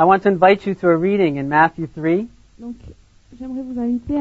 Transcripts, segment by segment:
I want to invite you to a reading in Matthew 3. Donc, j'aimerais vous inviter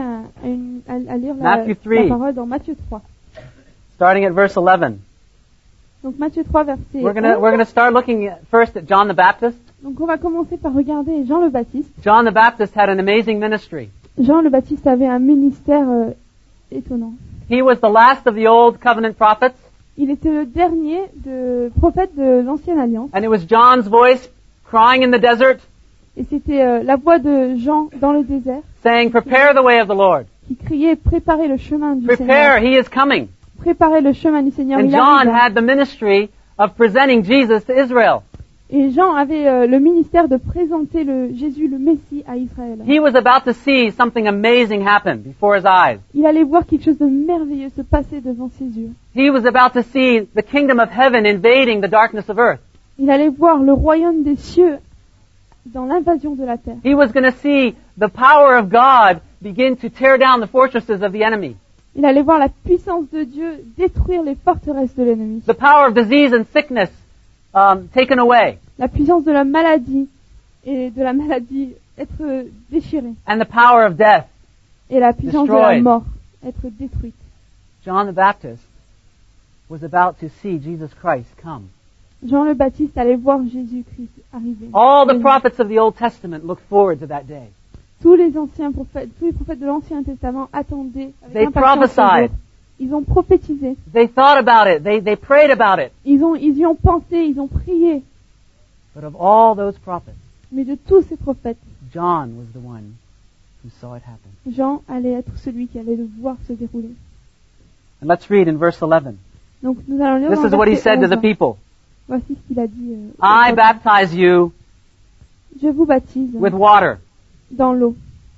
à lire Matthew 3. la parole dans Matthieu 3. Starting at verse 11. Donc, Matthieu 3, verset We're 11. going to start looking first at John the Baptist. Donc, on va commencer par regarder Jean le Baptiste. John the Baptist had an amazing ministry. Jean le Baptiste avait un ministère étonnant. He was the last of the Old Covenant prophets, Il était le dernier prophète de l'Ancienne Alliance. and it was John's voice crying in the desert, Et c'était la voix de Jean dans le désert saying, "Prepare the way of the Lord. qui criait « Préparez le chemin du Prepare, Seigneur. He is coming." Préparez le chemin du Seigneur. And Il John arrive. had the ministry of presenting Jesus to Israel. Et Jean avait le ministère de présenter Jésus, le Messie, à Israël. He was about to see something amazing happen before his eyes. Il allait voir quelque chose de merveilleux se passer devant ses yeux. He was about to see the kingdom of heaven invading the darkness of earth. Il allait voir le royaume des cieux dans l'invasion de la terre. He was going to see the power of God begin to tear down the fortresses of the enemy. Il allait voir la puissance de Dieu détruire les forteresses de l'ennemi. The power of disease and sickness taken away. La puissance de la maladie et de la maladie être déchirée. And the power of death. Et la puissance de la Destroyed. mort être détruite. John the Baptist was about to see Jesus Christ come. Jean le Baptiste allait voir Jésus-Christ arriver. All the prophets of the Old Testament looked forward to that day. Tous les prophètes de l'Ancien Testament attendaient avec They impatience ce prophesied. jour. Ils ont prophétisé. They thought about it. They prayed about it. Ils y ont pensé, ils ont prié. But of all those prophets, Mais de tous ces prophètes, John was the one who saw it happen. Jean allait être celui qui allait le voir se dérouler. And let's read in verse 11. Donc nous allons lire This dans is what he verset said to 11. the people. Voici ce qu'il a dit. Au I peuple. baptize you Je vous baptise with water dans l'eau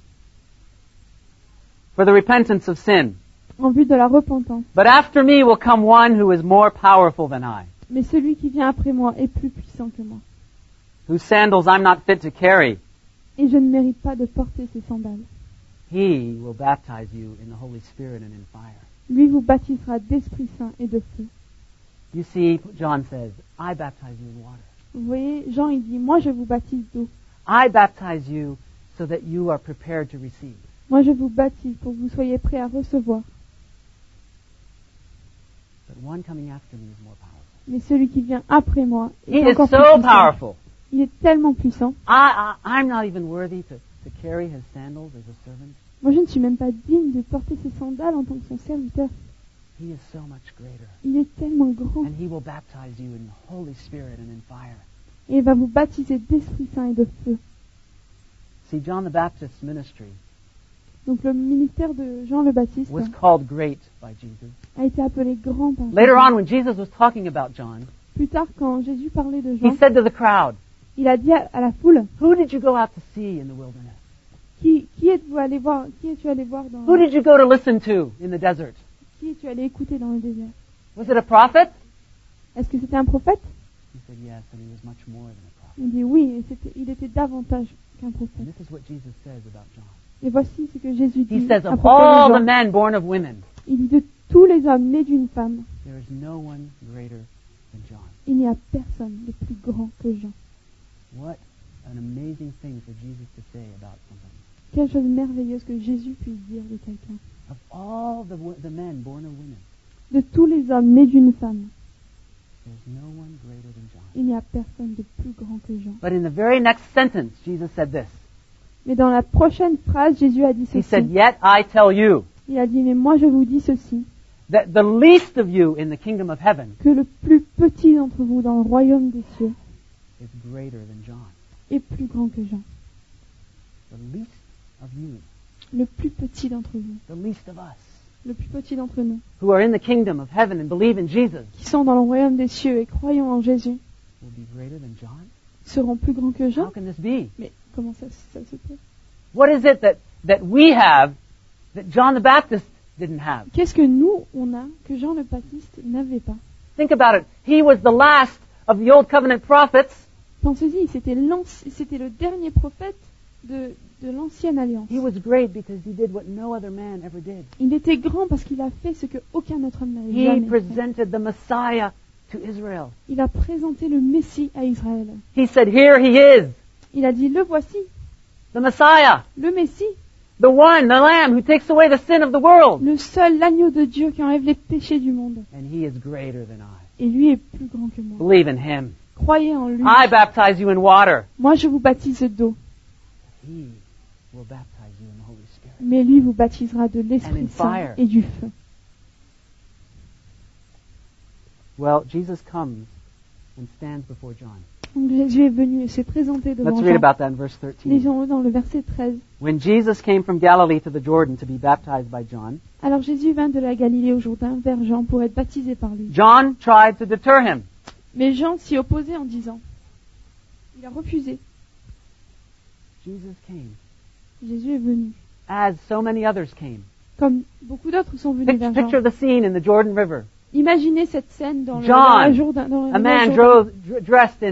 for the repentance of sin. en vue de la repentance. But after me will come one who is more powerful than I, Mais celui qui vient après moi est plus puissant que moi. whose sandals I'm not fit to carry. Et je ne mérite pas de porter ses sandales. He will baptize you in the Holy Spirit and in fire. Lui vous baptisera d'Esprit Saint et de feu. You see, John says, I baptize you in water. Vous voyez, Jean il dit, moi je vous baptise d'eau. I baptize you so that you are prepared to receive. Moi je vous baptise pour que vous soyez prêts à recevoir. But one coming after me is more powerful. Mais celui qui vient après moi He est is encore plus so puissant. powerful. Il est tellement puissant. I'm not even worthy to carry his sandals as a servant. Moi je ne suis même pas digne de porter ses sandales en tant que son serviteur. He is so much greater. Il est tellement grand. And he will baptize you in the Holy Spirit and in fire. Et il va vous baptiser d'Esprit Saint et de feu. See, John the Baptist's ministry Donc le ministère de Jean le Baptiste was called great by Jesus. a été appelé grand par Later Jésus. on, when Jesus was talking about John, Plus tard, quand Jésus parlait de he Jean, said to the crowd, il a dit à la foule, who did you go out to see in the wilderness? qui es-tu allé voir dans Who did you go to listen to in the desert? qui es-tu allé écouter dans le désert? Was it a prophet? Est-ce que c'était un prophète? He said, yes, and he was much more than a prophet. Il dit oui, et il était davantage qu'un And prophète. this is what Jesus says about John. Et voici ce que Jésus He dit says, à of propos all de the Jean. men born of women, Il dit de tous les hommes nés d'une femme, there is no one greater than John. il n'y a personne de plus grand que Jean. What an amazing thing for Jesus to say about somebody. Quelle chose merveilleuse que Jésus puisse dire de quelqu'un. Of all the men born of women, De tous les hommes nés d'une femme, there's no one greater than John. il n'y a personne de plus grand que Jean. But in the very next sentence, Jesus said this. Mais dans la prochaine phrase, Jésus a dit He said, ceci. yet I tell you Il a dit, mais moi je vous dis ceci, that the least of you in the kingdom of heaven que le plus petit d'entre vous dans le royaume des cieux is greater than John. est plus grand que Jean. The least of you, Le plus petit d'entre vous, the least of us, le plus petit d'entre nous, who are in the kingdom of heaven and believe in Jesus, qui sont dans le royaume des cieux et croyons en Jésus, will be greater than John? seront plus grands que How Jean. can this be? Mais comment ça se peut? What is it that we have that John the Baptist didn't have? Qu'est-ce que nous, on a, que Jean le Baptiste n'avait pas? Think about it. He was the last of the Old Covenant prophets. Pensez-y, c'était le dernier prophète de l'ancienne alliance. He was great because he did what no other man ever did. Il était grand parce qu'il a fait ce que aucun autre homme n'avait He jamais fait. presented the Messiah to Israel. Il a présenté le Messie à Israël. He said, here he is. Il a dit, le voici, the Messiah, le Messie, the one, the Lamb who takes away the sin of the world. le seul, l'agneau de Dieu qui enlève les péchés du monde. And he is greater than I. Et lui est plus grand que moi. Believe in him. Croyez en lui. I baptize you in water. Moi, je vous baptise d'eau, He will baptize you in the Holy Spirit. mais lui vous baptisera de And in l'Esprit Saint fire. et du feu. Well, Jesus comes and stands before John. Donc Jésus est venu et s'est présenté devant Let's read Jean. about that in verse 13. Lisons-le dans le verset 13. When Jesus came from Galilee to the Jordan to be baptized by John, Alors Jésus vint de la Galilée au Jourdain vers Jean pour être baptisé par lui. John tried to deter him. Mais Jean s'y opposait en disant, il a refusé. Jesus came, Jésus est venu, as so many others came. comme beaucoup d'autres sont venus vers Jean. Picture the scene in the Jordan River. Imaginez cette scène dans John, la Jourdain. A man dressed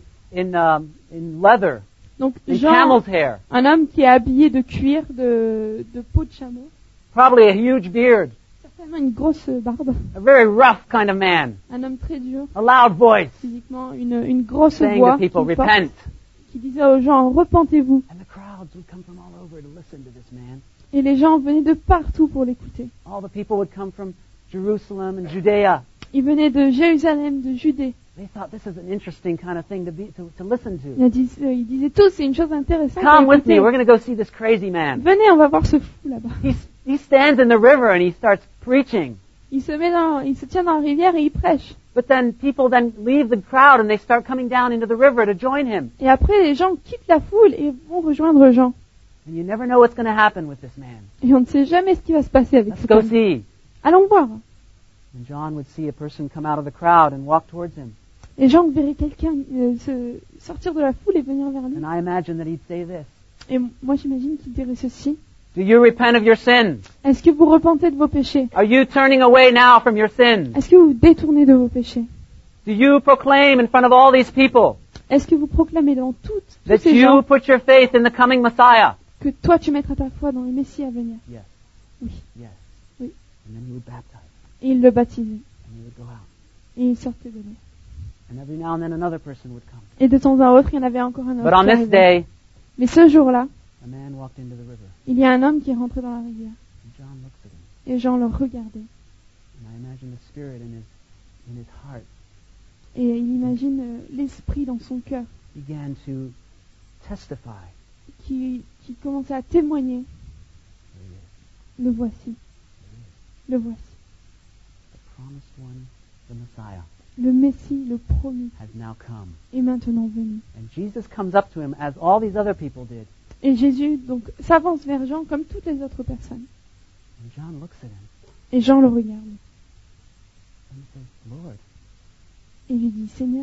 in leather, Donc in Jean, camel's hair, un homme qui est habillé de cuir, de peau de chameau, probably a huge beard, certainement une grosse barbe, a very rough kind of man, un homme très dur, a loud voice, physiquement, une grosse saying voix to people, qui porte, repent. qui disait aux gens, repentez-vous. And the crowds would come from all over to listen to this man. Et les gens venaient de partout pour l'écouter. All the people would come from Jerusalem and Judea. Ils venaient de Jérusalem, de Judée. They thought this is an interesting kind of thing to listen to. Ils disaient tous, c'est une chose intéressante à Come with me, écouter. we're going to go see this crazy man. Venez, on va voir ce fou là-bas. He stands in the river and he starts preaching. Il se tient dans la rivière et il prêche. But then people then leave the crowd and they start coming down into the river to join him. Et après, les gens quittent la foule et vont rejoindre Jean. And you never know what's going to happen with this man. Et on ne sait jamais ce qui va se passer avec Let's cet go homme. see. Allons voir. And John would see a person come out of the crowd and walk towards him. Et Jean verrait quelqu'un sortir de la foule et venir vers lui. And I imagine that he'd say this. Et moi, j'imagine qu'il dirait ceci. Do you repent of your sins? Est-ce que vous repentez de vos péchés? Are you turning away now from your sins? Est-ce que vous vous détournez de vos péchés? Do you proclaim in front of all these people Est-ce que vous proclamez devant tous that ces you gens put your faith in the coming Messiah? que toi, tu mettras ta foi dans le Messie à venir? Yes. Oui. Yes. Oui. And then he would baptize. Et il le baptisait. And he would go out. Et il sortait de l'eau. And every now and then another person would come. Et de temps à autre, il y en avait encore un autre. But on qui this arrivait. day, Mais ce jour-là, a man walked into the river. il y a un homme qui est rentré dans la rivière. And John looks at him. Et Jean le regardait. And I imagine the Spirit in his heart Et il imagine l'esprit dans son cœur began to testify. qui commençait à témoigner. There he is. Le voici. Le voici. The promised one, the Messiah, Le Messie, le promis, has now come. est maintenant venu. And Jesus comes up to him as all these other people did. Et Jésus donc s'avance vers Jean comme toutes les autres personnes. And John looks at him Et Jean le regarde. and he says, Lord, Et lui dit, Seigneur,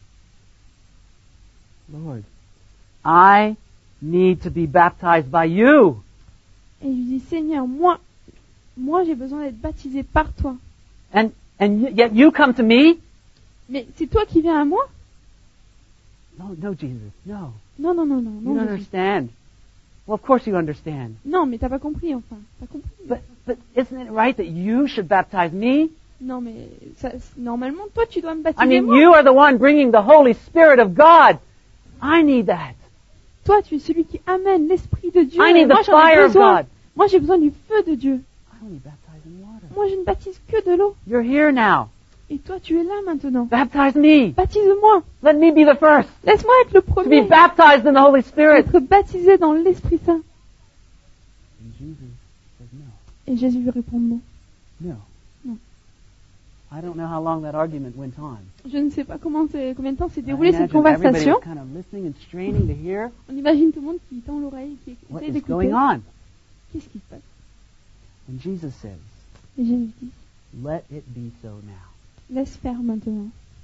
Lord, I need to be baptized by you. et il lui dit, Seigneur, moi j'ai besoin d'être baptisé par toi. And yet you come to me? Mais c'est toi qui viens à moi? No, Jesus, no. Non, non, non, non, You non. don't Jésus. understand. Well, of course you understand. Non, mais t'as pas compris, enfin. T'as compris. But isn't it right that you should baptize me? Non, mais normalement, toi, tu dois me I baptiser mean, moi. you are the one bringing the Holy Spirit of God. I need that. Toi, tu es celui qui amène l'Esprit de Dieu. I need Moi, the j'en ai fire of besoin. God. Moi, j'ai besoin du feu de Dieu. I only baptize in water. Moi, je ne baptise que de l'eau. You're here now. Et toi, tu es là maintenant. Baptize me. Baptise-moi. Let me be the first Laisse-moi être le to be premier. baptized in the Holy Spirit. Être baptisé dans l'Esprit Saint. And Jesus says, no, Et Jésus lui répond non. no. No. I don't know how long that argument went on. Je ne sais pas combien de temps s'est I déroulée cette imagine everybody conversation. was kind of listening and straining to hear On imagine tout le monde qui tend l'oreille, qui what essaie is d'écouter. going on. Qu'est-ce qui se passe? And Jesus says, Et Jésus dit, let it be so now. laisse faire maintenant.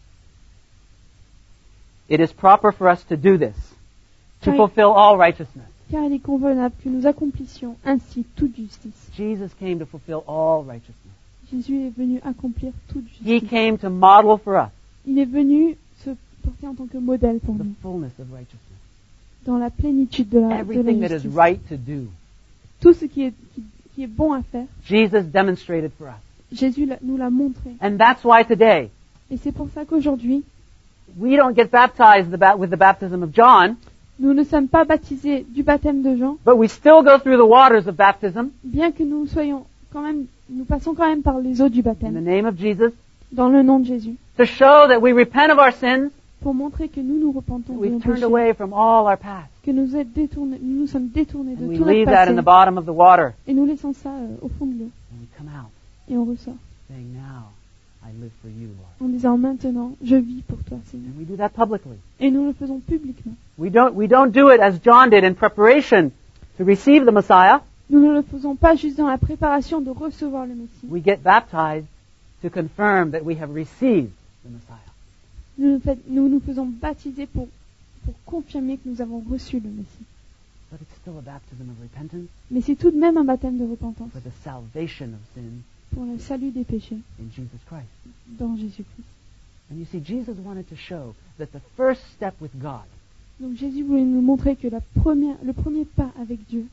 It is proper for us to do this, to Right. fulfill all righteousness. Car il est convenable que nous accomplissions ainsi toute justice. Jesus came to fulfill all righteousness. Jésus est venu accomplir toute He justice. came to model for us Il est venu se porter en tant que modèle pour the nous, fullness of righteousness. dans la plénitude de la Everything that is justice. right to do, Tout ce qui est bon à faire, Jesus demonstrated for us. Jésus nous l'a montré. And that's why today, Et c'est pour ça qu'aujourd'hui, we don't get baptized with the baptism of John. Nous ne sommes pas baptisés du baptême de Jean, but we still go through the waters of baptism bien que nous passons quand même par les eaux du in the baptême, name of Jesus dans le nom de Jésus, to show that we repent of our sins, pour montrer que nous nous repentons de we've nos turned péchés, away from all our past. que nous nous sommes détournés de And we tout notre leave that in the passé, bottom of the water. et nous laissons ça au fond de l'eau, And we come out et on ressort, saying, now I live for you, Lord. en disant maintenant, je vis pour toi, Seigneur. And we do that publicly. Et nous le faisons publiquement. We don't do it as John did in preparation to receive the Messiah. Nous ne le faisons pas juste dans la préparation de recevoir le Messie. We get baptized to confirm that we have received the Messiah. Nous nous faisons baptiser pour confirmer que nous avons reçu le Messie. But it's still a baptism of repentance Mais c'est tout de même un baptême de repentance for the salvation of sin pour le salut des péchés in Jesus Christ. dans Jésus-Christ. And you see, Jesus wanted to show that the first step with God Donc Jésus voulait nous montrer que le premier pas avec Dieu,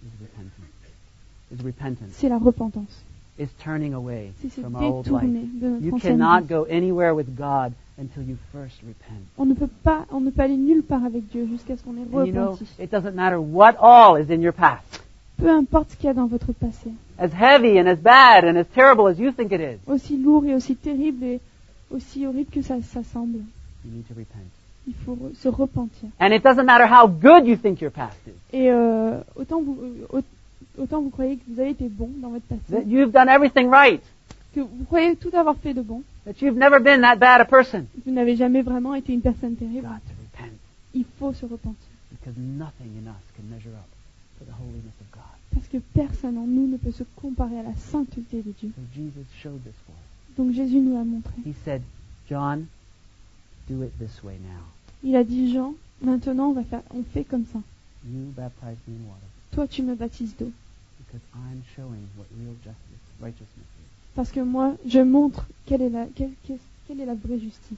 is repentance, c'est la repentance. is turning away C'est se from our old life. détourner de notre You ancienne cannot vie. go anywhere with God until you first repent. On ne peut aller nulle part avec Dieu jusqu'à ce qu'on ait And you know, repenti. it doesn't matter what all is in your past. Peu importe ce qu'il y a dans votre passé, As heavy and as bad and as terrible as you think it is, aussi lourd et aussi terrible et aussi horrible que ça semble, you need to repent. il faut se repentir. And it doesn't matter how good you think your past is. Et autant vous croyez que vous avez été bon dans votre That passé, you've done everything right. que vous croyez tout avoir fait de bon, That you've never been that bad a person. vous n'avez jamais vraiment été une personne You've terrible. got to repent. Il faut se repentir. Because nothing in us can measure up to the holiness of God. Parce que personne en nous ne peut se comparer à la sainteté de Dieu. So Jesus showed this for us. Donc Jésus nous l'a montré. He said, John, do it this way now. Il a dit, Jean, maintenant on fait comme ça. You baptize me in water Toi tu me baptises d'eau. because I'm showing what real justice, righteousness is. Parce que moi, je montre quelle est la vraie justice.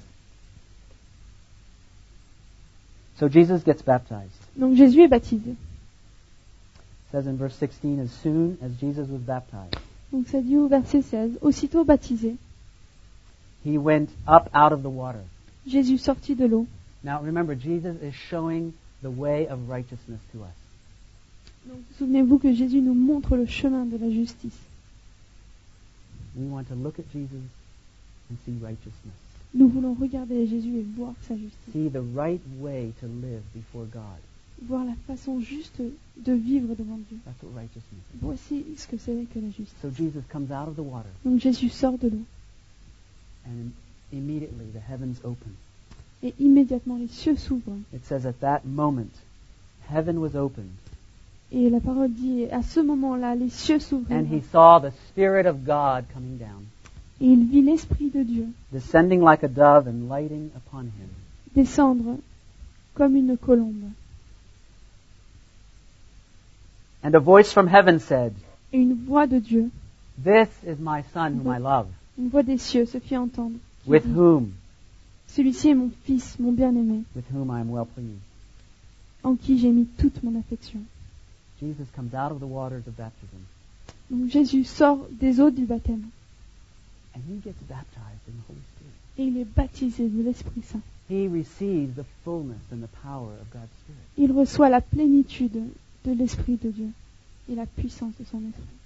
So Jesus gets baptized. Donc Jésus est baptisé. It says in verse 16, as soon as Jesus was baptized, Donc ça dit au verset 16, aussitôt baptisé, he went up out of the water. Jésus sortit de l'eau. Now remember, Jesus is showing the way of righteousness to us. Donc souvenez-vous que Jésus nous montre le chemin de la justice. We want to look at Jesus and see righteousness. Nous voulons regarder Jésus et voir sa justice. See the right way to live before God. Voir la façon juste de vivre devant Dieu. That's what righteousness is. Voici ce que c'est que la justice. So Jesus comes out of the water, Donc Jésus sort de l'eau. and immediately the heavens open. Et immédiatement les cieux s'ouvrent. It says at that moment, heaven was opened, Et la parole dit, à ce moment-là, les cieux s'ouvrirent. and he saw the Spirit of God coming down, Et il vit l'Esprit de Dieu descending like a dove and lighting upon him. descendre comme une colombe. And a voice from heaven said, Et une voix de Dieu, This is my Son whom I love, une voix des cieux se fit entendre. Qui with dit, whom celui-ci est mon fils, mon bien-aimé, I am well pleased. en qui j'ai mis toute mon affection. Jesus comes out of the waters of baptism, Donc Jésus sort des eaux du baptême. and he gets baptized in the Holy Spirit. Et il est baptisé de l'Esprit Saint. He receives the fullness and the power of God's Spirit. Il reçoit la plénitude de l'Esprit de Dieu et la puissance de son Esprit.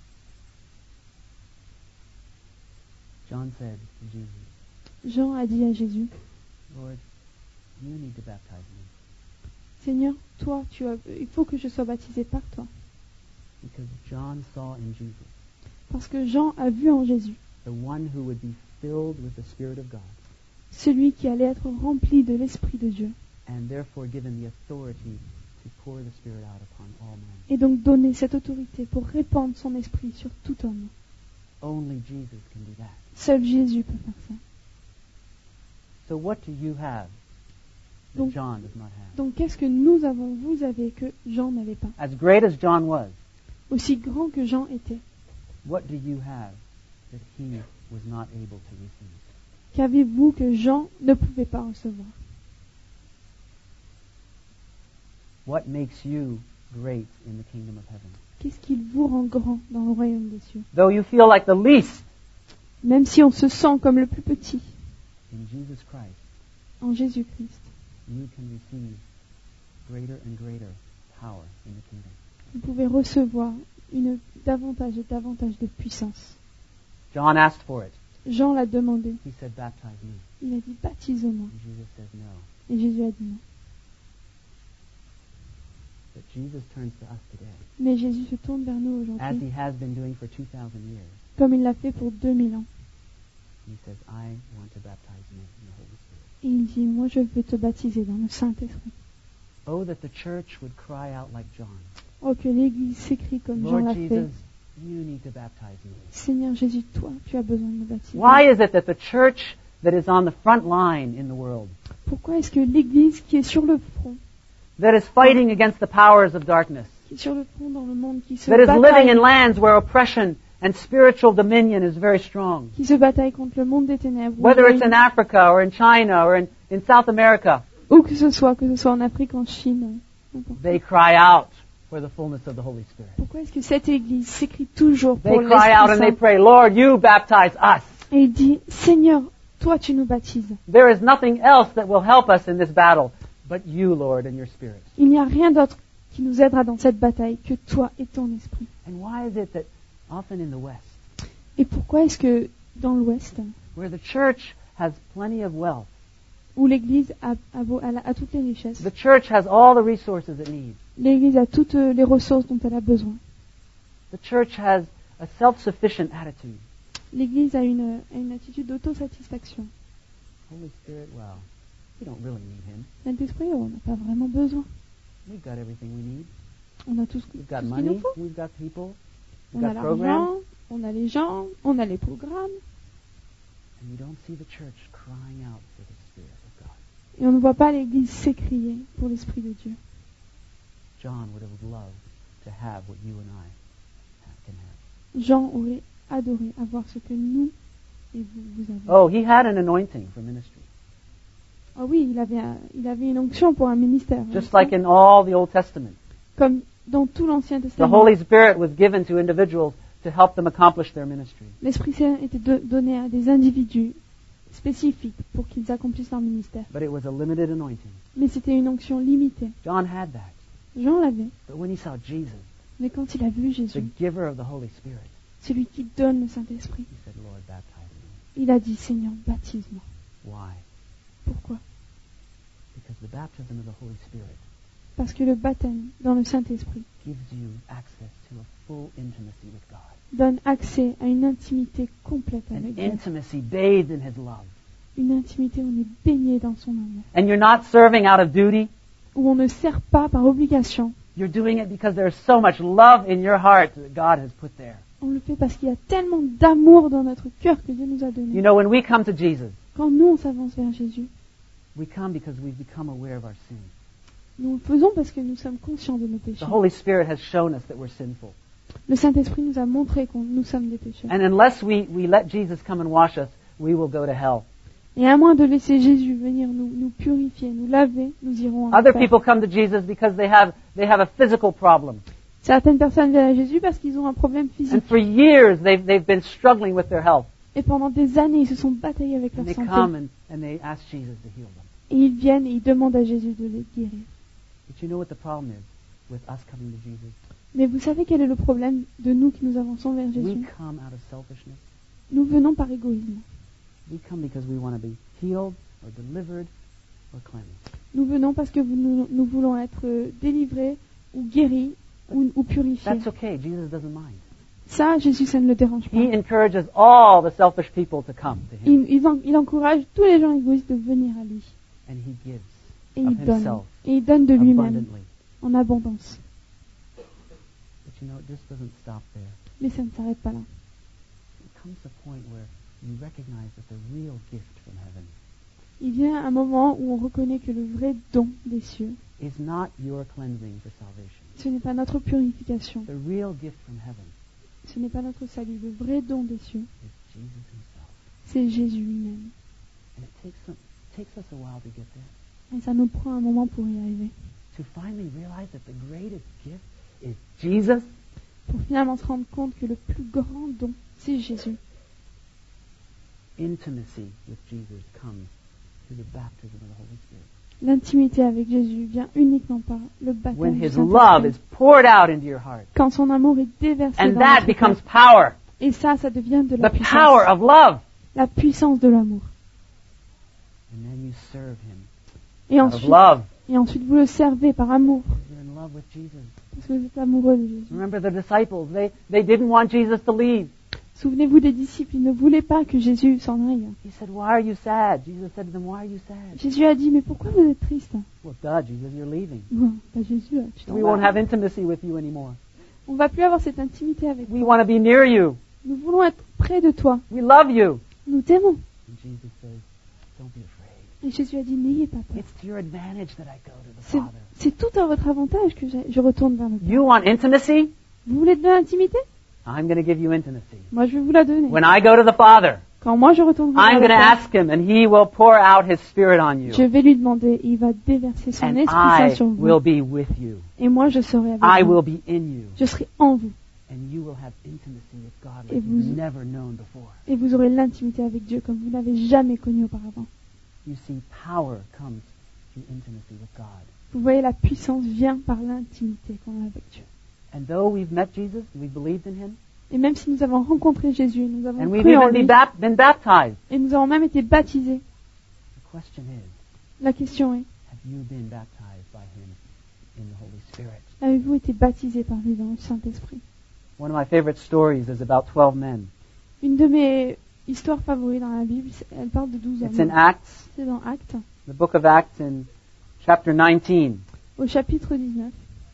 John said to Jesus, Jean a dit à Jésus, Lord, you need to baptize me. Seigneur, toi, il faut que je sois baptisé par toi. Because John saw in Jesus Parce que Jean a vu en Jésus the one who would be filled with the Spirit of God, celui qui allait être rempli de l'Esprit de Dieu and therefore given the authority to pour the Spirit out upon all men. et donc donner cette autorité pour répandre son Esprit sur tout homme. Only Jesus can do that. Seul Jésus peut faire ça. So what do you have that Donc- John does not have? Donc qu'est-ce que nous avons, vous avez, que Jean n'avait pas? As great as John was, Aussi grand que Jean était, what do you have that he was not able to receive? qu'avez-vous que Jean ne pouvait pas recevoir? What makes you great in the kingdom of heaven? Qu'est-ce qui vous rend grand dans le royaume des cieux? Though you feel like the least, Même si on se sent comme le plus petit in Jesus Christ, en Jésus-Christ, you can receive greater and greater power in the kingdom. Vous pouvez recevoir davantage et davantage de puissance. John asked for it. Jean l'a demandé. He said, baptize me. Il a dit baptisez-moi. And Jesus says no. Et Jésus a dit non. But Jesus turns to us today, Mais Jésus se tourne vers nous as he aujourd'hui, has been doing for 2,000 years. comme il l'a fait pour 2000 ans. He says, I want to baptize you in the Holy Spirit. Et il dit, moi je veux te baptiser dans le Saint-Esprit. Oh, that the church would cry out like John. Oh, que l'Église s'écrie comme Jean Lord l'a fait. Jesus, you need to baptize me. Seigneur Jésus, toi, tu as besoin de me baptiser. Why is it that the church that is on the front line in the world, Pourquoi est-ce que l'Église qui est sur le front, that is fighting against the powers of darkness, qui est sur le front dans le monde, qui se that is living in bataille, lands where oppression and spiritual dominion is very strong, contre le monde des ténèbres, whether it's in Africa or in China or in South America, où que ce soit en Afrique, en Chine, n'importe où. they cry out for the fullness of the Holy Spirit. Pourquoi est-ce que cette Église s'écrie toujours They pour cry out and they l'Esprit Saint pray, Lord, you baptize us. et il dit, Seigneur, toi tu nous baptises. There is nothing else that will help us in this battle but you, Lord, and your Spirit. Il n'y a rien d'autre qui nous aidera dans cette bataille que toi et ton Esprit. And why is it that often in the West, Et pourquoi est-ce que dans l'Ouest, where the church has plenty of wealth, où l'Église a toutes les richesses, The church has all the resources it needs. l'Église a toutes les ressources dont elle a besoin. The church has a self-sufficient attitude. L'Église a une attitude d'autosatisfaction. Holy Spirit, well, we don't really need him. Saint-Esprit, on n'a pas vraiment besoin. We've got everything we need. On a tout ce We've got qu'il nous money. faut. We've got people. On We've a got l'argent, programs. on a les gens, on a les programmes. And you don't see the church crying out for the Spirit of God. Et on ne voit pas l'Église s'écrier pour l'Esprit de Dieu. John would have loved to have what you and I can have. Jean aurait adoré avoir ce que nous et vous avez. Oh, he had an anointing for ministry. Ah oui, il avait une onction pour un ministère. Just like in all the Old Testament. Comme dans tout l'Ancien The Testament. Holy Spirit was given to individuals to help them accomplish their ministry. L'Esprit Saint était donné à des individus spécifiques pour qu'ils accomplissent leur ministère. But it was a limited anointing. Mais c'était une onction limitée. John had that. Jean l'avait. But when he saw Jesus, Mais quand il a vu the Jésus, giver of the Holy Spirit, celui qui donne le Saint-Esprit, He said, Lord, baptize me. il a dit, Seigneur, baptise-moi. Why? Pourquoi? Because the baptism of the Holy Spirit Parce que le baptême dans le Saint-Esprit gives you access to a full intimacy with God. donne accès à une intimité complète An avec Dieu. intimacy bathed in His love. Une intimité où on est baigné dans son amour. and you're not serving out of duty, Où on ne sert pas par obligation. you're doing it because there's so much love in your heart that God has put there. On le fait parce qu'il y a tellement d'amour dans notre cœur que Dieu nous a donné. You know, when we come to Jesus, Quand nous, on s'avance vers Jésus, We come because we've become aware of our sin. nous le faisons parce que nous sommes conscients de nos péchés. the Holy Spirit has shown us that we're sinful. Le Saint-Esprit nous a montré que nous sommes des pécheurs. And unless we let Jesus come and wash us, we will go to hell. Et à moins de laisser Jésus venir nous purifier, nous laver, nous irons en Other enfer. people come to Jesus because they have a physical problem. Certaines personnes viennent à Jésus parce qu'ils ont un problème And physique. for years they've been struggling with their health. Et pendant des années, ils se sont bataillés avec And leur they santé. come and they ask Jesus to heal them. Et ils viennent et ils demandent à Jésus de les guérir. But you know what the problem is with us coming to Jesus? Mais vous savez quel est le problème de nous qui nous avançons vers We Jésus? come out of selfishness. Nous venons par égoïsme. We come because we want to be healed or delivered or cleansed. Nous venons parce que nous voulons être délivrés ou guéris ou purifiés. That's okay. Jesus doesn't mind. Ça, Jésus, ça ne le dérange pas. He encourages all the selfish people to come to him. Il encourage tous les gens égoïstes de venir à lui. And He gives Et of il donne. Himself Et il donne de lui-même abundantly. en abondance. But you know, it just doesn't stop there. Mais ça ne s'arrête pas là. It comes to a point where you recognize that the real gift from heaven Il vient un moment où on reconnaît que le vrai don des cieux, is not your cleansing for salvation. ce n'est pas notre purification, The real gift from heaven ce n'est pas notre salut. Le vrai don des cieux, is Jesus Himself. c'est Jésus lui-même. And it takes us a while to get there. Et ça nous prend un moment pour y arriver. To finally realize that the greatest gift Is Jesus? Pour finalement se rendre compte que le plus grand don, c'est Jésus. intimacy with Jesus comes through the baptism of the Holy Spirit. L'intimité avec Jésus vient uniquement par le baptême when du His love Saint-Esprit. is poured out into your heart. Quand son amour est déversé And dans that notre becomes cœur. power. Et ça devient de la The power puissance. of love. La puissance de l'amour. And then you serve Him Et out of ensuite, love. vous le servez par amour. You're in love with Jesus. Parce que vous êtes amoureux de Jésus. Remember the disciples. They didn't want Jesus to leave. Souvenez-vous des disciples, ils ne voulaient pas que Jésus s'en aille. He said, "Why are you sad?" Jesus said to them, "Why are you sad?" Jésus a dit, mais pourquoi vous êtes triste? Well, duh, Jesus, you're leaving. Bon, bah Jésus, tu t'en We won't vas. have intimacy with you anymore. On va plus avoir cette intimité avec We toi. want to be near you. Nous voulons être près de toi. We love you. Nous t'aimons. And Jesus says, "Don't be afraid. Et Jésus a dit, n'ayez pas peur. It's to your advantage that I go to the C'est, Father." c'est tout à votre avantage que je retourne vers le Père. You want intimacy? Vous voulez de l'intimité? I'm going to give you intimacy. Moi, je vais vous la donner. When I go to the Father, Quand moi, je retournerai I'm vers le going to Père, ask Him, and He will pour out His Spirit on you. je vais lui demander, il va déverser son And Esprit Saint I sur vous. will be with you. Et moi, je serai avec I vous. will be in you. Je serai en vous. And you will have intimacy with God Et like vous- you've never known before. Et vous aurez l'intimité avec Dieu comme vous l'avez jamais connu auparavant. You see, power comes through intimacy with God. Vous voyez, la puissance vient par l'intimité qu'on a avec Dieu. And though we've met Jesus, we've believed in Him, Et même si nous avons rencontré Jésus, nous avons and we've cru en even lui, been baptized, et nous avons même été baptisés, the question is, la question est, have you been baptized by Him in the Holy Spirit? avez-vous été baptisés par lui dans le Saint-Esprit? One of my favorite stories is about 12 men. Une de mes histoires favorites dans la Bible, elle parle de 12 It's in hommes. Acts, C'est dans Actes, the book of Acts in chapter 19. au chapitre 19.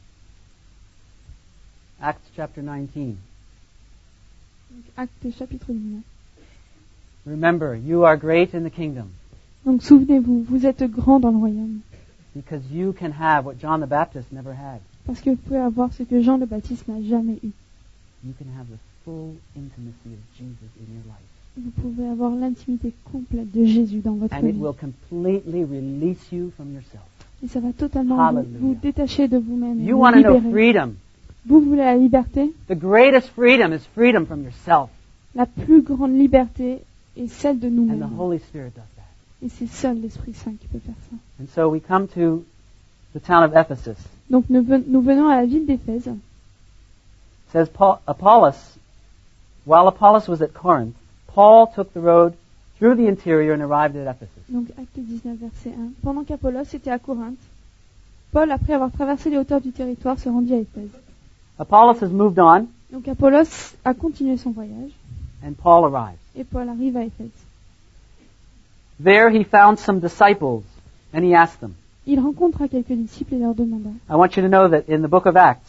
Acts chapter 19. Donc, Actes chapitre 19. Remember, you are great in the kingdom Donc souvenez-vous, vous êtes grands dans le royaume, because you can have what John the Baptist never had. parce que vous pouvez avoir ce que Jean le Baptiste n'a jamais eu. You can have the full intimacy of Jesus in your life. Vous pouvez avoir l'intimité complète de Jésus dans votre And it vie. will completely release you from yourself. Et ça va totalement Hallelujah. vous détacher de vous-même et You vous want to know libérer. freedom. Vous voulez la liberté? The greatest freedom is freedom from yourself. La plus grande liberté est celle de And the nous-mêmes. Holy Spirit does that. Et c'est seul l'Esprit Saint qui peut faire ça. And so we come to the town of Ephesus. Donc nous venons à la ville d'Éphèse. It says while Apollos was at Corinth, Paul took the road through the interior and arrived at Ephesus. Donc acte 19, verset 1. Pendant qu'Apollos était à Corinthe, Paul, après avoir traversé les hauteurs du territoire, se rendit à Éphèse. Apollos has moved on, Donc Apollos a continué son voyage and Paul arrives. et Paul arrive à Éphèse. There he found some disciples, and he asked them. Il rencontra quelques disciples et leur demanda. I want you to know that in the book of Acts,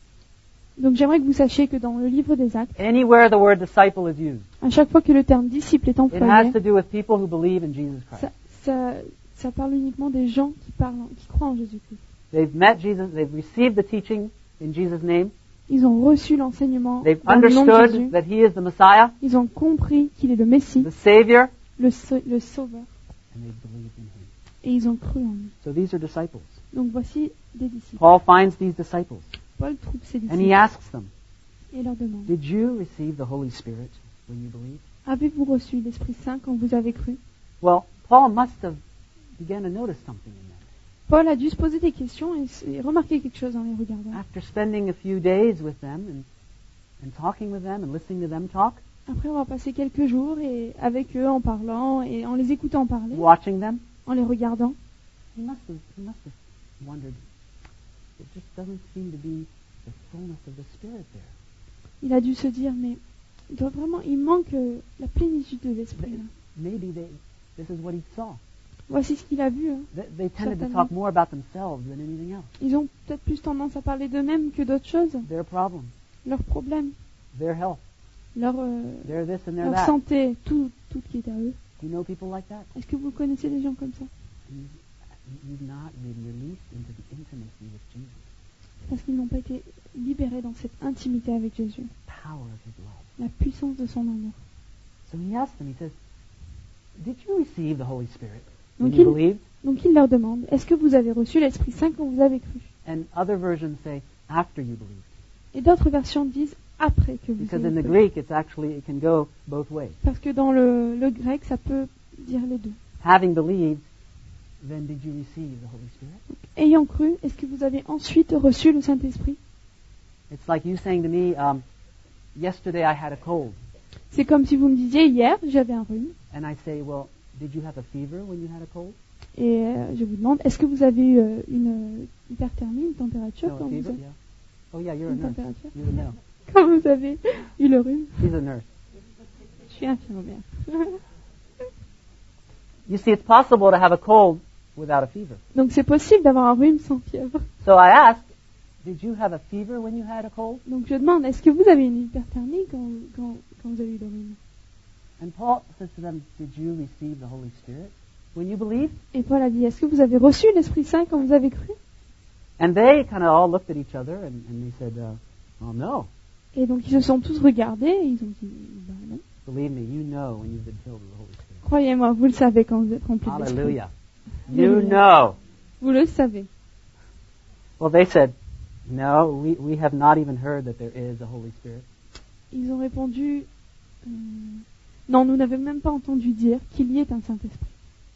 Donc j'aimerais que vous sachiez que dans le livre des Actes, anywhere the word disciple is used, à chaque fois que le terme disciple est it has employé, to do with people who believe in Jesus Christ. ça parle uniquement des gens qui croient en Jésus-Christ. They've met Jesus, they've received the teaching in Jesus' name, Ils ont reçu l'enseignement they've dans le nom de understood Jésus. that He is the Messiah, Ils ont compris qu'il est le Messie, the Savior, le Sauveur, and they've believed in Him. et ils ont cru en lui. So these are disciples. Donc voici des disciples. Paul finds these disciples, Paul trouve ses and he disciples asks them, et leur demande, did you receive the Holy Spirit when you believed? avez-vous reçu l'Esprit Saint quand vous avez cru? Well, Paul must have began to notice something in them. Paul a dû se poser des questions et remarquer quelque chose en les regardant. After spending a few days with them and talking with them and listening to them talk, Après avoir passé quelques jours et avec eux en parlant et en les écoutant parler, watching them, en les regardant, he must have wondered, it just doesn't seem to be the fullness of the Spirit there. il a dû se dire, mais il manque la plénitude de l'Esprit. Là. Maybe this is what he saw. Voici ce qu'il a vu. Hein. They tended to Certainement. talk more about themselves than anything else. Ils ont peut-être plus tendance à parler d'eux-mêmes que d'autres choses. Their problems, Leurs problèmes, their health, leur their this and their that. santé, tout qui est à eux. Do you know people like that? Est-ce que vous connaissez des gens comme ça? You've not been released into the intimacy with Jesus, Parce qu'ils n'ont pas été libérés dans cette intimité avec Jésus. power of His love. La puissance de son amour. So he asked them, he says, did you receive the Holy Spirit when Donc you il, believed? donc il leur demande, est-ce que vous avez reçu l'Esprit Saint quand vous avez cru? And other versions say, after you believed. Et d'autres versions disent après que vous Because avez in the cru. Greek, it can go both ways. Parce que dans le grec, ça peut dire les deux. Having believed then did you receive the Holy Spirit? Ayant cru, est-ce que vous avez ensuite reçu le Saint-Esprit? It's like you saying to me, yesterday I had a cold. C'est comme si vous me disiez, hier, j'avais un rhume. And I say, well, did you have a fever when you had a cold? Et je vous demande, est-ce que vous avez eu une hyperthermie, une température No, a quand fever? vous avez, Yeah. Oh, yeah, you're a une nurse. température You would know. quand vous avez eu le rhume? She's a nurse. Je suis infirmière. You see, it's possible to have a cold without a fever. Donc c'est possible d'avoir un rhume sans fièvre. So I asked, did you have a fever when you had a cold? Donc je demande, est-ce que vous avez une hyperthermie quand vous avez eu le rhume? And Paul says to them, did you receive the Holy Spirit when you believed? Et Paul a dit, est-ce que vous avez reçu l'Esprit Saint quand vous avez cru? And they kind of all looked at each other and they said, well, no. Et donc ils se sont tous regardés et ils ont dit, bah non. Believe me, you know when you've been filled with the Holy Spirit. Croyez-moi, vous le savez quand vous êtes rempli de l'Esprit. Hallelujah. You know. Vous le savez. Well, they said, no, we have not even heard that there is a Holy Spirit. Ils ont répondu, non, nous n'avons même pas entendu dire qu'il y ait un Saint-Esprit.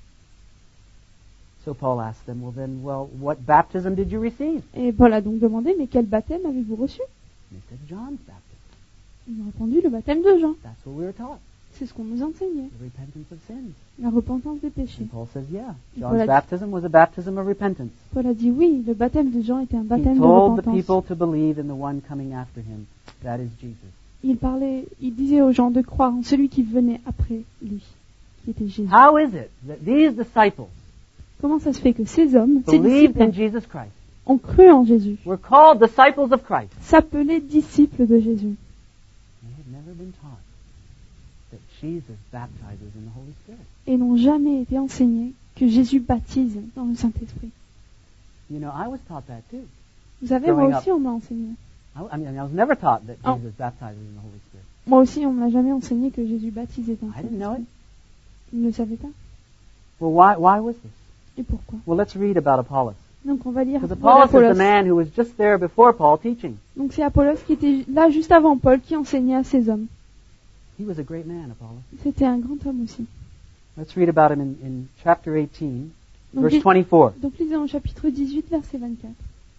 So Paul asked them, well, what baptism did you receive? Et Paul a donc demandé, mais quel baptême avez-vous reçu? And they said, John's baptism. Ils ont répondu, le baptême de Jean. That's what we were taught. C'est ce qu'on nous enseignait, The repentance of sins. la repentance des péchés. And Paul says, yeah, Paul John's a- baptism was a baptism of repentance. Paul a dit, oui, le baptême de Jean était un He baptême de told the repentance. people to believe in the one coming after him. That is Jesus. Il disait aux gens de croire en celui qui venait après lui, qui était Jésus. How is it that these disciples Comment ça se fait que ces hommes, ces believed in disciples, Jesus Christ, ont cru en Jésus, were called disciples of Christ? s'appelaient disciples de Jésus, They had never been taught that Jesus baptizes in the Holy Spirit. et n'ont jamais été enseignés que Jésus baptise dans le Saint-Esprit? You know, I was taught that too. Vous savez, Growing moi aussi, on m'a enseigné. I was never taught that Oh. Jesus baptizes in the Holy Spirit. Moi aussi, on ne m'a jamais enseigné que Jésus baptisait dans le I didn't know Saint-Esprit. it. Ils ne le savaient pas. Well, why was this? Et pourquoi? Well, let's read about Apollos. Donc on va lire Because Apollos is Apollos. the man who was just there before Paul teaching. Donc c'est Apollos qui était là juste avant Paul qui enseignait à ces hommes. He was a great man, Apollos. C'était un grand homme aussi. Let's read about him in chapter 18, Donc, verse 24. donc lisons au chapitre 18, verset 24.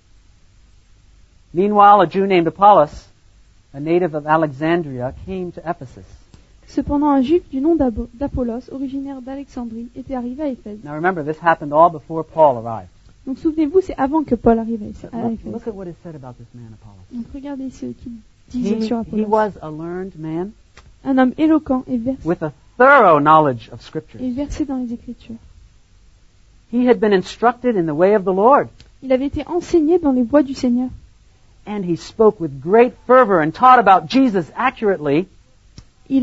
Meanwhile, a Jew named Apollos, a native of Alexandria, came to Ephesus. Cependant, un juif du nom d'Apollos, originaire d'Alexandrie, était arrivé à Éphèse. Now remember, this happened all before Paul arrived. Donc souvenez-vous, c'est avant que Paul arrive But à Éphèse. look at what is said about this man, Apollos. Donc regardez ce qu'il disait sur He Apollos. was a learned man Un homme éloquent et with a thorough knowledge of Scripture. versé dans les Écritures. He had been instructed in the way of the Lord, Il avait été enseigné dans les voies du Seigneur. and he spoke with great fervor and taught about Jesus accurately. Il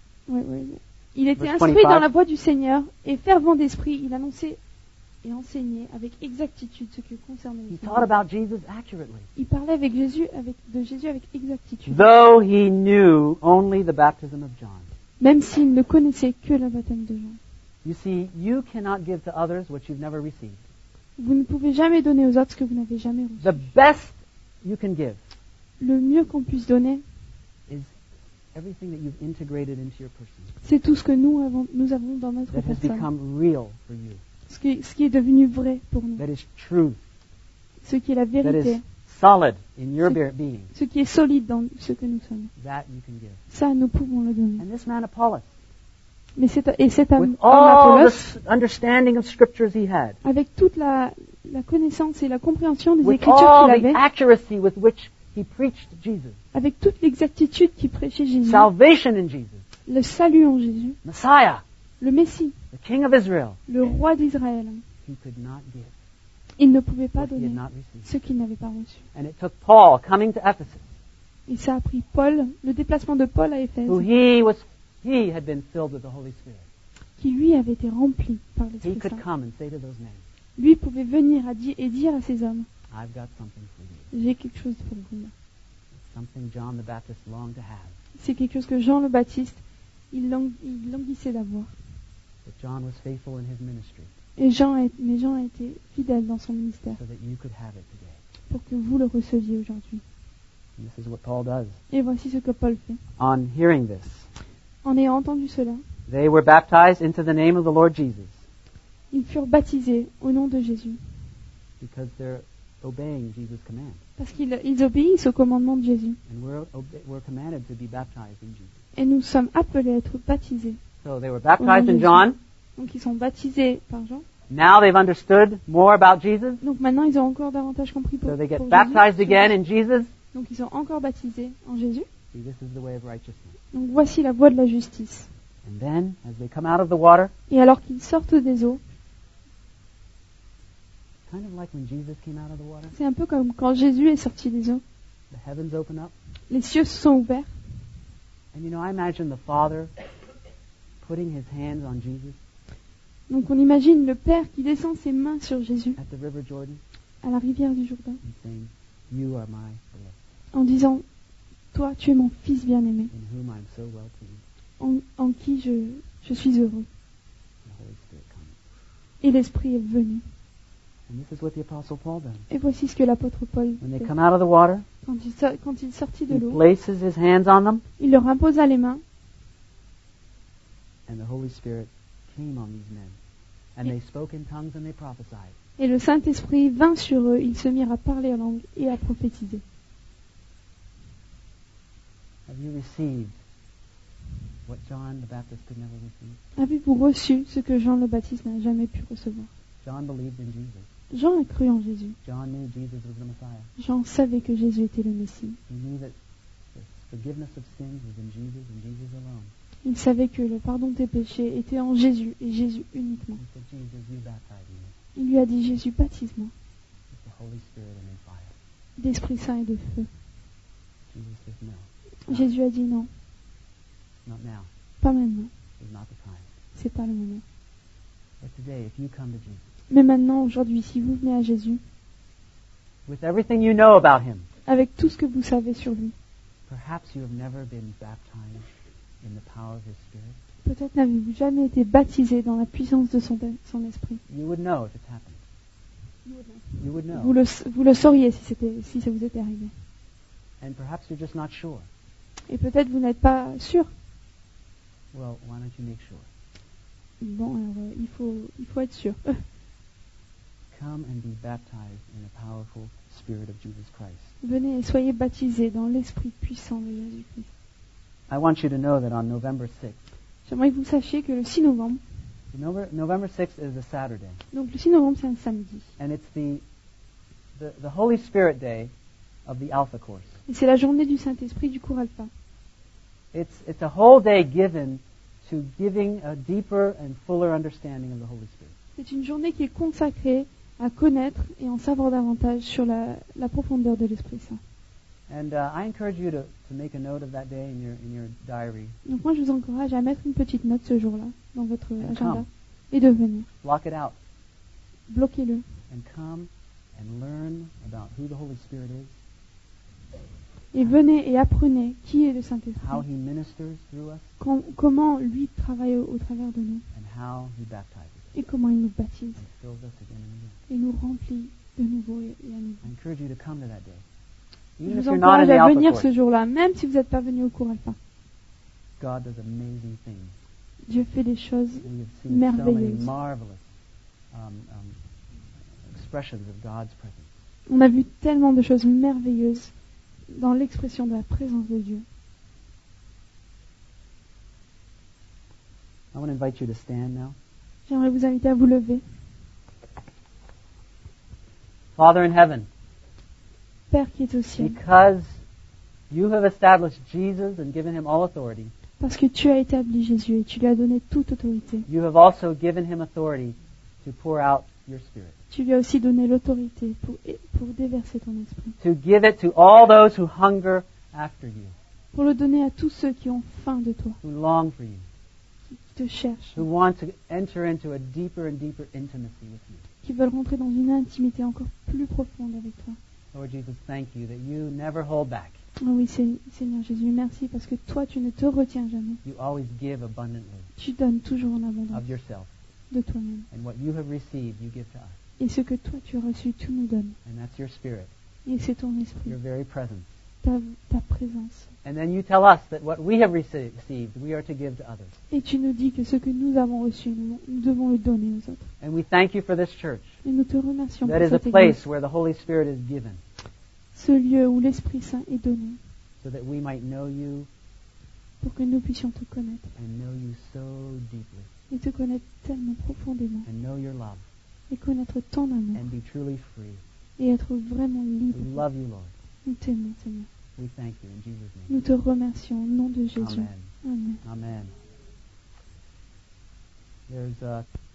était Verse instruit 25. dans la voie du Seigneur et fervent d'esprit, il annonçait et enseignait avec exactitude ce qui concernait le He Seigneur. taught about Jesus accurately, Il parlait avec Jésus avec exactitude, though he knew only the baptism of John. même s'il ne connaissait que le baptême de Jean. You see, you cannot give to others what you've never received. Vous ne pouvez jamais donner aux autres ce que vous n'avez jamais reçu. The best you can give Le mieux qu'on puisse donner, is everything that you've integrated into your person, c'est tout ce que nous avons dans notre that has personne. become real for you, Ce qui est devenu vrai pour nous. that is truth, Ce qui est la that vérité. is solid in your being. Ce qui est solide dans ce que nous sommes. That you can give. Ça, nous pouvons le donner. And this man Apollos, Mais cet homme with all Apollos, the understanding of scriptures he had, avec toute la connaissance et la compréhension des with Écritures all qu'il the avait, accuracy with which he preached Jesus, avec toute l'exactitude qu'il prêchait Jésus, salvation in Jesus, le salut en Jésus, Messiah, le Messie, the King of Israel, le roi d'Israël, he could not give il ne pouvait pas what he donner had not received. ce qu'il n'avait pas reçu. And it took Paul coming to Ephesus, Et ça a pris Paul, le déplacement de Paul à Éphèse, who he had been filled with the Holy Spirit. qui lui avait été rempli par He l'Esprit could Saint. come and say to those men, Lui pouvait venir et dire à ces hommes, I've got something for you. j'ai quelque chose pour vous. Something John the Baptist longed to have, C'est quelque chose que Jean le Baptiste, il languissait d'avoir. but John was faithful in his ministry Mais Jean a été fidèle dans son ministère so that you could have it today. pour que vous le receviez aujourd'hui. And this is what Paul does. Et voici ce que Paul fait. On hearing this, En ayant entendu cela, they were baptized into the name of the Lord Jesus. Ils furent baptisés au nom de Jésus because they're obeying Jesus' command. parce qu'ils obéissent au commandement de Jésus. And we're commanded to be baptized in Jesus. Et nous sommes appelés à être baptisés. So they were baptized in John. Donc ils sont baptisés par Jean. Now they've understood more about Jesus. Donc maintenant ils ont encore davantage compris So they get pour baptized Jésus. again in Jesus. Donc ils sont encore baptisés en Jésus. See, this is the way of righteousness. Donc voici la voie de la justice. And then, as they come out of the water, Et alors qu'ils sortent des eaux, kind of like when Jesus came out of the water, c'est un peu comme quand Jésus est sorti des eaux. the heavens open up. Les cieux se sont ouverts. And I imagine the Father putting his hands on Jesus Donc on imagine le Père qui descend ses mains sur Jésus at the River Jordan à la rivière du Jourdain and saying, "You are my beloved, en disant « Toi, tu es mon Fils bien-aimé, in whom I'm so well pleased." en qui je suis heureux. The Holy Spirit comes. Et l'Esprit est venu. And this is what the Apostle Paul does. Et voici ce que l'apôtre Paul When they fait. come out of the water, Quand il sortit de he l'eau, places his hands on them, il leur imposa les mains and the Holy Spirit came on these men. And they spoke in tongues and they prophesied. et le Saint-Esprit vint sur eux. Ils se mirent à parler en langue et à prophétiser. Have you received what John the Baptist could never receive? Avez-vous reçu ce que Jean le Baptiste n'a jamais pu recevoir? John believed in Jesus. Jean a cru en Jésus. John knew Jesus was the Messiah. Jean savait que Jésus était le Messie. He knew that the forgiveness of sins was in Jesus and Jesus alone. Il savait que le pardon des péchés était en Jésus et Jésus uniquement. He said, "Jesus, you baptize me Il lui a dit, Jésus, baptise-moi with the Holy Spirit and in fire." d'Esprit Saint et de feu. Jesus says, "No, Jésus a dit non, not now. pas maintenant, It's not the time." c'est pas le moment. But today, if you come to Jesus, Mais maintenant, aujourd'hui, si vous venez à Jésus, with everything you know about Him, avec tout ce que vous savez sur lui, perhaps you have never been baptized in the power of His Spirit. peut-être n'avez-vous jamais été baptisé dans la puissance de son esprit. You would know if it's happened. You would know. Vous le sauriez si ça vous était arrivé. And perhaps you're just not sure. Et peut-être vous n'êtes pas sûr. Well, why don't you make sure? Bon, alors il faut être sûr. Come and be baptized in the powerful Spirit of Jesus Christ. Venez et soyez baptisés dans l'esprit puissant de Jésus-Christ. I want you to know that on November 6th, J'aimerais que vous sachiez que le 6 novembre, November 6th is a Saturday, donc le 6 novembre c'est un samedi, and it's the Holy Spirit Day of the Alpha course. et c'est la journée du Saint-Esprit du cours Alpha. It's a whole day given to giving a deeper and fuller understanding of the Holy Spirit. C'est une journée qui est consacrée à connaître et en savoir davantage sur la profondeur de l'Esprit Saint. And I encourage you to make a note of that day in your diary. Donc moi je vous encourage à mettre une petite note ce jour-là dans votre And agenda come. et de venir. Block it out Bloquez-le and come and learn about who the Holy Spirit is, et venez et apprenez qui est le how Saint-Esprit, He ministers through us, comment lui travaille au travers de nous and how He baptizes us et comment il nous baptise and fills us again and again. et nous remplit de nouveau et à nouveau. I encourage you to come to that day. Je Even if vous you're not in encourage the à Alpha venir course, ce jour-là, même si vous n'êtes pas venu au cours Alpha. God does amazing things. Dieu fait des choses We have seen so many merveilleuses. marvelous expressions of God's presence. On a vu tellement de choses merveilleuses dans l'expression de la présence de Dieu. I want to invite you to stand now. J'aimerais vous inviter à vous lever. Father in heaven, Père qui est au ciel, because you have established Jesus and given Him all authority, parce que tu as établi Jésus et tu lui as donné toute autorité. you have also given Him authority to pour out your Spirit, Tu lui as aussi donné l'autorité pour déverser ton esprit, to give it to all those who hunger after you, pour le donner à tous ceux qui ont faim de toi, who long for you, qui te cherchent, who want to enter into a deeper and deeper intimacy with you. qui veulent rentrer dans une intimité encore plus profonde avec toi. Lord Jesus, thank you that you never hold back. Oh oui, Seigneur Jésus, merci parce que toi, tu ne te retiens jamais. You always give abundantly Tu donnes toujours en abondance of yourself. de toi-même. And what you have received, you give to us. Et ce que toi, tu as reçu, tu nous donnes. And that's your Spirit, Et c'est ton esprit, your very presence, ta présence. And then you tell us that what we have received, we are to give to others. Et tu nous dis que ce que nous avons reçu, nous devons le donner aux autres. And we thank you for this church. Et nous te remercions That pour is a cette place église, where the Holy Spirit is given, ce lieu où l'Esprit Saint est donné, so that we might know you pour que nous puissions te connaître, and know you so deeply, et te connaître tellement profondément, and know your love, et connaître ton amour, and be truly free. et être vraiment We libre. love you, Lord. Nous t'aimons, Seigneur. We thank you in Jesus' name. Nous te remercions au nom de Jésus. Amen. Amen. Amen. There's